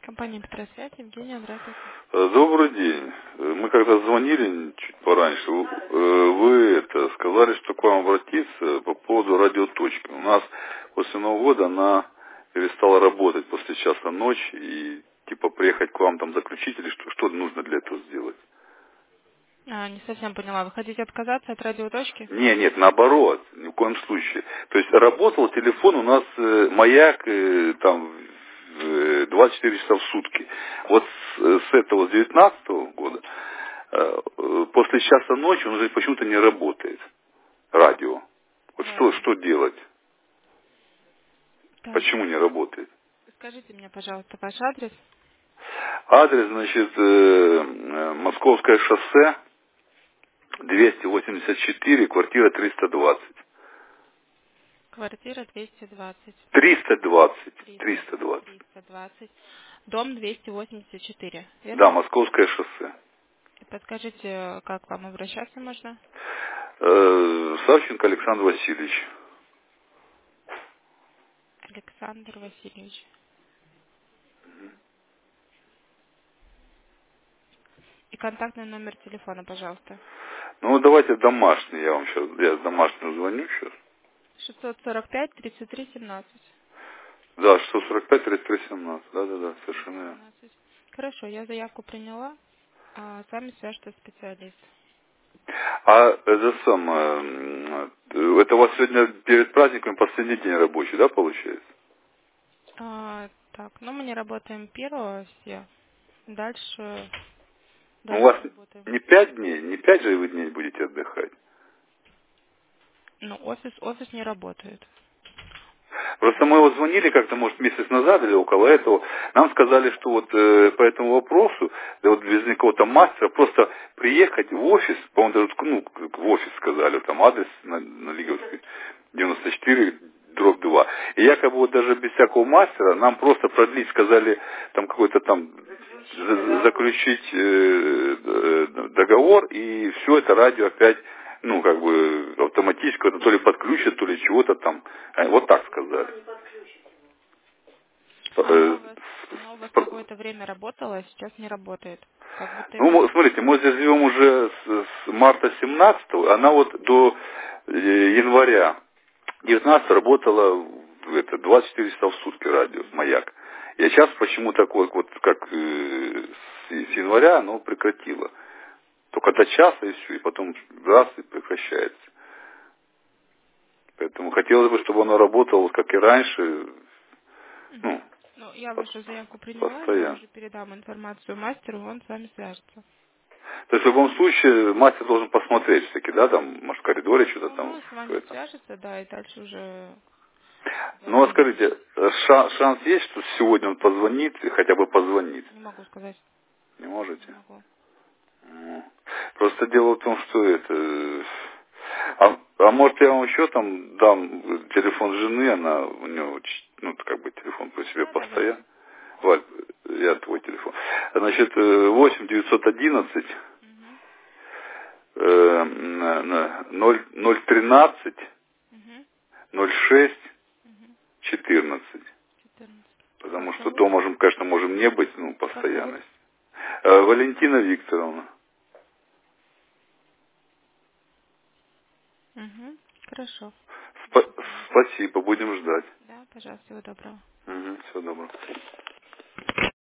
Компания Петросвязь, Евгения, здравствуйте. Добрый день. Мы когда звонили чуть пораньше, вы сказали, что к вам обратиться по поводу радиоточки. У нас после Нового года она перестала работать после часа ночи, и типа приехать к вам там заключить, или что нужно для этого сделать? Не совсем поняла. Вы хотите отказаться от радиоточки? Нет, наоборот, ни в коем случае. То есть работал телефон у нас маяк там 24 часа в сутки. Вот с этого, с 19 года, после часа ночи он уже почему-то не работает, радио. Вот Да. что делать? Так, Почему не работает? скажите мне, пожалуйста, ваш адрес. Адрес, значит, Московское шоссе, 284, квартира 320. Квартира 220. 320. 300. 320. 320. Дом 284, Да, верно? Московское шоссе. И подскажите, как вам обращаться можно? Савченко Александр Васильевич. Александр Васильевич. И контактный номер телефона, пожалуйста. Ну, давайте домашний, я с домашнего звоню сейчас. 645 33 17. Да, 645 33 17. Да, совершенно верно. 17. Хорошо, я заявку приняла. С вами свяжется специалист. А это самое, это у вас сегодня перед праздником последний день рабочий, да, получается? Так, мы не работаем первого все. Дальше У вас работаем. не 5 дней, не 5 же вы дней будете отдыхать. Ну, офис не работает. Просто мы вот звонили как-то, может, месяц назад или около этого. Нам сказали, что вот по этому вопросу, да вот без никакого-то мастера, просто приехать в офис, по-моему, даже в офис сказали, там адрес на Лиговской 94/2. И якобы вот даже без всякого мастера нам просто продлить, сказали, там какой-то там заключить договор, и все это радио опять, как бы автоматически, это то ли подключат, то ли чего-то там. Вот так сказали. Оно у вас какое-то время работало, а сейчас не работает. Как будто его... Ну, смотрите, мы здесь живем уже с марта 17-го, она вот до января 19 работала 24 часа в сутки радио, маяк. И сейчас почему-то вот как с января оно прекратило. Только до часа и все, и потом раз и прекращается. Поэтому хотелось бы, чтобы оно работало, вот как и раньше, Ну, я вашу заявку приняла, я постоянно. уже передам информацию мастеру, он с вами свяжется. То есть в любом случае мастер должен посмотреть все-таки, да, там, может, в коридоре что-то там. Он с вами свяжется, да, и дальше уже... Ну, а скажите, шанс есть, что сегодня он позвонит, и хотя бы позвонит? Не могу сказать. Не Не можете? могу. Ну, просто дело в том, что А может я вам еще там дам телефон жены, она у нее, как бы телефон при себе Да, давайте. постоянно. Валь, я твой телефон. Значит, 8 911 Угу. 013 Угу. 06 Угу. 14. 14. Потому Как что зовут? дома же, конечно, можем не быть, Как зовут? постоянность. Валентина Викторовна. Угу. Хорошо. Спасибо, будем ждать. Да, пожалуйста, всего доброго. Всего доброго.